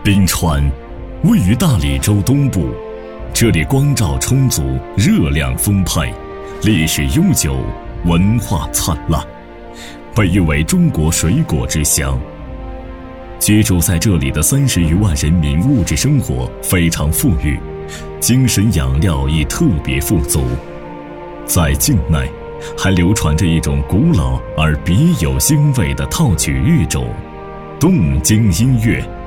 冰川位于大理州东部，这里光照充足，热量丰沛，历史悠久，文化灿烂，被誉为中国水果之乡。居住在这里的30余万人民物质生活非常富裕，精神养料亦特别富足。在境内还流传着一种古老而别有兴味的套曲乐种——动经音乐。